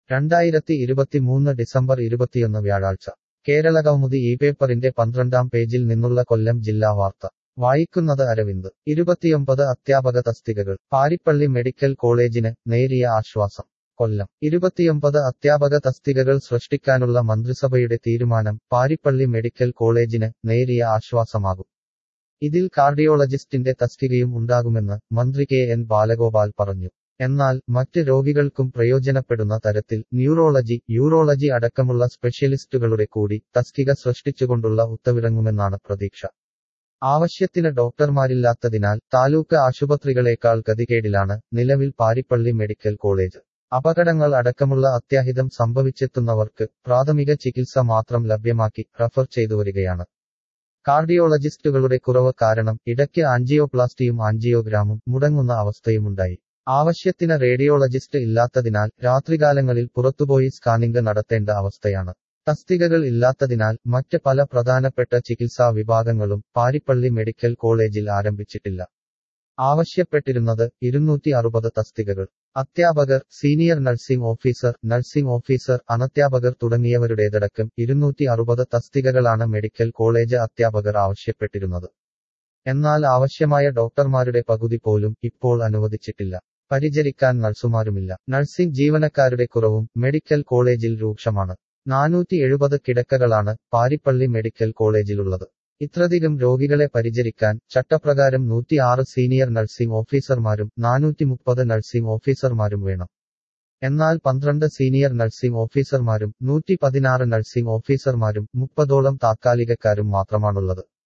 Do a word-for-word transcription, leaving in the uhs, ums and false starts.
രണ്ടായിരത്തി ഇരുപത്തിമൂന്ന് ഡിസംബർ ഇരുപത്തിയൊന്ന് വ്യാഴാഴ്ച കേരളകൗമുദി ഈ പേപ്പറിന്റെ പന്ത്രണ്ടാം പേജിൽ നിന്നുള്ള കൊല്ലം ജില്ലാ വാർത്ത വായിക്കുന്നത് അരവിന്ദ്. ഇരുപത്തിയൊമ്പത് അധ്യാപക തസ്തികകൾ പാരിപ്പള്ളി മെഡിക്കൽ കോളേജിന് നേരിയ ആശ്വാസം. കൊല്ലം. ഇരുപത്തിയൊമ്പത് അധ്യാപക തസ്തികകൾ സൃഷ്ടിക്കാനുള്ള മന്ത്രിസഭയുടെ തീരുമാനം പാരിപ്പള്ളി മെഡിക്കൽ കോളേജിന് നേരിയ ആശ്വാസമാകും. ഇതിൽ കാർഡിയോളജിസ്റ്റിന്റെ തസ്തികയും ഉണ്ടാകുമെന്ന് മന്ത്രി കെ എൻ ബാലഗോപാൽ പറഞ്ഞു. എന്നാൽ മറ്റ് രോഗികൾക്കും പ്രയോജനപ്പെടുന്ന തരത്തിൽ ന്യൂറോളജി, യൂറോളജി അടക്കമുള്ള സ്പെഷ്യലിസ്റ്റുകളുടെ കൂടി തസ്തിക സൃഷ്ടിച്ചുകൊണ്ടുള്ള ഉത്തരവിറങ്ങുമെന്നാണ് പ്രതീക്ഷ. ആവശ്യത്തിന് ഡോക്ടർമാരില്ലാത്തതിനാൽ താലൂക്ക് ആശുപത്രികളേക്കാൾ ഗതികേടിലാണ് നിലവിൽ പാരിപ്പള്ളി മെഡിക്കൽ കോളേജ്. അപകടങ്ങൾ അടക്കമുള്ള അത്യാഹിതം സംഭവിച്ചെത്തുന്നവർക്ക് പ്രാഥമിക ചികിത്സ മാത്രം ലഭ്യമാക്കി റഫർ ചെയ്തുവരികയാണ്. കാർഡിയോളജിസ്റ്റുകളുടെ കുറവ് കാരണം ഇടയ്ക്ക് ആൻജിയോപ്ലാസ്റ്റിയും ആൻജിയോഗ്രാമും മുടങ്ങുന്ന അവസ്ഥയുമുണ്ടായി. ആവശ്യത്തിന് റേഡിയോളജിസ്റ്റ് ഇല്ലാത്തതിനാൽ രാത്രികാലങ്ങളിൽ പുറത്തുപോയി സ്കാനിംഗ് നടത്തേണ്ട അവസ്ഥയാണ്. തസ്തികകൾ ഇല്ലാത്തതിനാൽ മറ്റ് പല പ്രധാനപ്പെട്ട ചികിത്സാ വിഭാഗങ്ങളും പാരിപ്പള്ളി മെഡിക്കൽ കോളേജിൽ ആരംഭിച്ചിട്ടില്ല. ആവശ്യപ്പെട്ടിരുന്നത് ഇരുന്നൂറ്റി അറുപത് തസ്തികകൾ. അധ്യാപകർ, senior nursing officer, nursing officer, അനധ്യാപകർ തുടങ്ങിയവരുടേതടക്കം ഇരുന്നൂറ്റി അറുപത് തസ്തികകളാണ് മെഡിക്കൽ കോളേജ് അധ്യാപകർ ആവശ്യപ്പെട്ടിരുന്നത്. എന്നാൽ ആവശ്യമായ ഡോക്ടർമാരുടെ പകുതി പോലും ഇപ്പോൾ അനുവദിച്ചിട്ടില്ല. പരിചരിക്കാൻ നഴ്സുമാരുമില്ല. നഴ്സിംഗ് ജീവനക്കാരുടെ കുറവും മെഡിക്കൽ കോളേജിൽ രൂക്ഷമാണ്. നാനൂറ്റി എഴുപത് കിടക്കകളാണ് പാരിപ്പള്ളി മെഡിക്കൽ കോളേജിലുള്ളത്. ഇത്രയധികം രോഗികളെ പരിചരിക്കാൻ ചട്ടപ്രകാരം നൂറ്റിയാറ് സീനിയർ നഴ്സിംഗ് ഓഫീസർമാരും നാനൂറ്റി മുപ്പത് നഴ്സിംഗ് ഓഫീസർമാരും വേണം. എന്നാൽ പന്ത്രണ്ട് സീനിയർ നഴ്സിംഗ് ഓഫീസർമാരും നൂറ്റി പതിനാറ് നഴ്സിംഗ് ഓഫീസർമാരും മുപ്പതോളം താത്കാലികക്കാരും മാത്രമാണുള്ളത്.